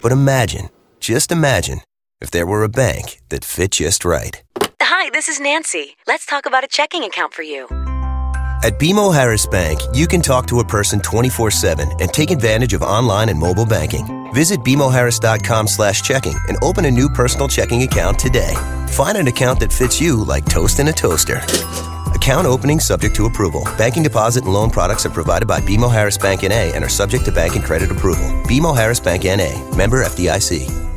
But imagine, just imagine, if there were a bank that fit just right. Hi, this is Nancy. Let's talk about a checking account for you. At BMO Harris Bank, you can talk to a person 24/7 and take advantage of online and mobile banking. Visit BMOHarris.com/checking and open a new personal checking account today. Find an account that fits you like toast in a toaster. Account opening subject to approval. Banking deposit and loan products are provided by BMO Harris Bank N.A. and are subject to bank and credit approval. BMO Harris Bank N.A. Member FDIC.